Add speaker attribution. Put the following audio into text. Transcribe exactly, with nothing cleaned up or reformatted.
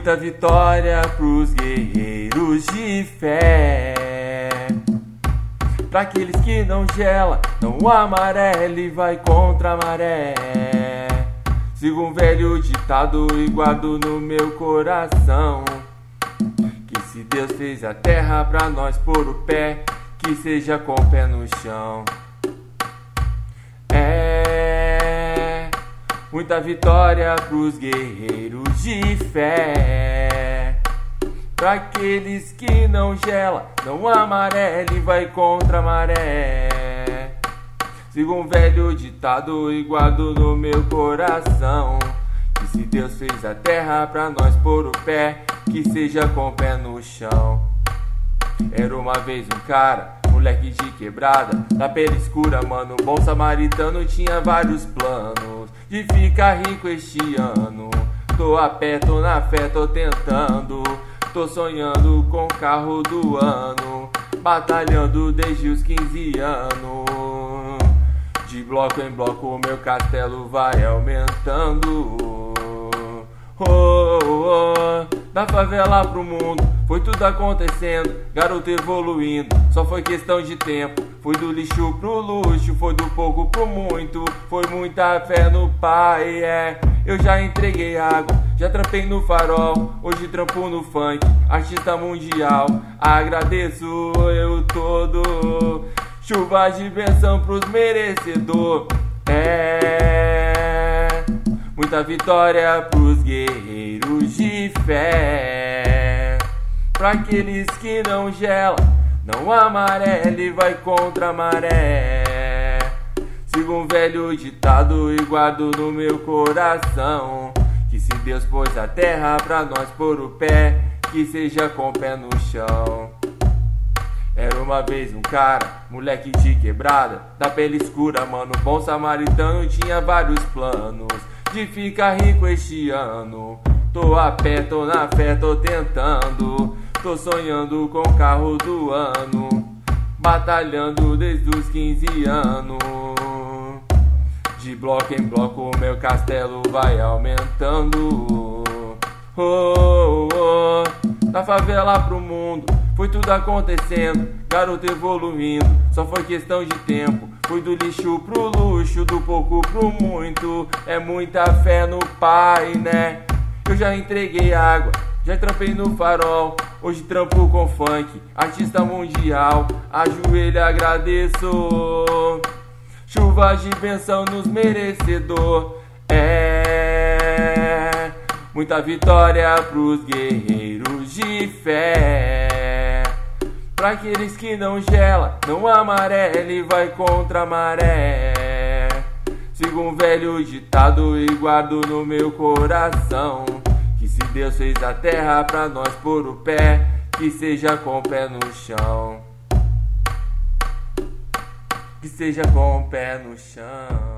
Speaker 1: Muita vitória pros guerreiros de fé, pra aqueles que não gela, não amarela e vai contra a maré. Sigo um velho ditado e guardo no meu coração, que se Deus fez a terra pra nós pôr o pé, que seja com o pé no chão. É muita vitória pros guerreiros de fé, pra aqueles que não gela, não amarela e vai contra a maré. Sigo um velho ditado e guardo no meu coração, que se Deus fez a terra pra nós pôr o pé, que seja com o pé no chão. Era uma vez um cara, moleque de quebrada, da pele escura, mano, bom samaritano, tinha vários planos de ficar rico este ano. Tô a pé, tô na fé, tô tentando, tô sonhando com o carro do ano, batalhando desde os quinze anos. De bloco em bloco o meu castelo vai aumentando. Oh, oh, oh. Da favela pro mundo foi tudo acontecendo, garoto evoluindo, só foi questão de tempo. Foi do lixo pro luxo, foi do pouco pro muito, foi muita fé no pai, é. Eu já entreguei água, já trampei no farol, hoje trampo no funk, artista mundial. Agradeço eu todo, chuva de bênção pros merecedor. É muita vitória pros guerreiros de fé, pra aqueles que não gela, não amarela e vai contra a maré. Sigo um velho ditado e guardo no meu coração, que se Deus pôs a terra pra nós pôr o pé, que seja com o pé no chão. Era uma vez um cara, moleque de quebrada, da pele escura, mano, bom samaritano, tinha vários planos de ficar rico este ano. Tô a pé, tô na fé, tô tentando, tô sonhando com o carro do ano, batalhando desde os quinze anos. De bloco em bloco o meu castelo vai aumentando. Oh, oh, oh. Da favela pro mundo foi tudo acontecendo, garoto evoluindo, só foi questão de tempo. Foi do lixo pro luxo, do pouco pro muito, é muita fé no pai, né? Eu já entreguei água, já trampei no farol, hoje trampo com funk, artista mundial. Ajoelho, agradeço, chuva de bênção nos merecedor. É muita vitória pros guerreiros de fé, pra aqueles que não gela, não amarela e vai contra a maré. Sigo um velho ditado e guardo no meu coração, que se Deus fez a terra pra nós pôr o pé, que seja com o pé no chão, que seja com o pé no chão.